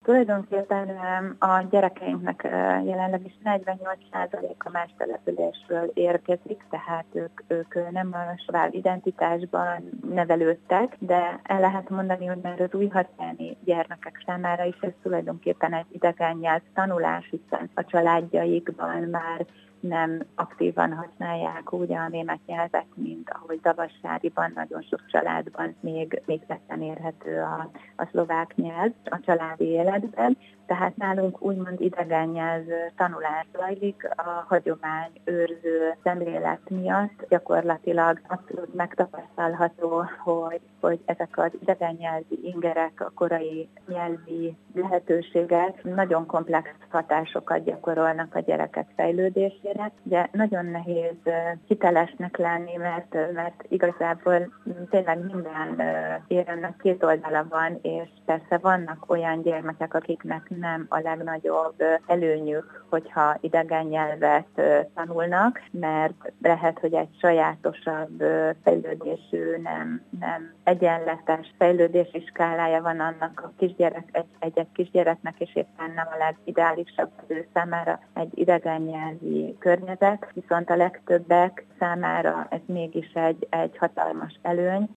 Tulajdonképpen a gyerekeinknek jelenleg is 48%-a más településről érkezik, tehát ők nem a sváb identitásban nevelődtek, de el lehet mondani, hogy már az újhatáni gyermekek számára is ez tulajdonképpen egy idegen nyelv tanulás, hiszen a családjaikban már nem aktívan használják úgy a német nyelvet, mint ahogy Zavassáriban, nagyon sok családban még tetten érhető a szlovák nyelv a családi életben. Tehát nálunk úgymond idegen nyelv tanulás zajlik, a hagyomány őrző szemlélet miatt gyakorlatilag abszolút megtapasztalható, hogy ezek az idegen nyelvi ingerek, a korai nyelvi lehetőségek nagyon komplex hatásokat gyakorolnak a gyerekek fejlődésére. De nagyon nehéz hitelesnek lenni, mert igazából tényleg minden éremnek két oldala van, és persze vannak olyan gyermekek, akiknek nem a legnagyobb előnyük, hogyha idegen nyelvet tanulnak, mert lehet, hogy egy sajátosabb fejlődésű, nem egyenletes fejlődési skálája van annak a kisgyerek, egy kisgyereknek, és éppen nem a legideálisabb az ő számára egy idegen nyelvi környezet, viszont a legtöbbek számára ez mégis egy hatalmas előny,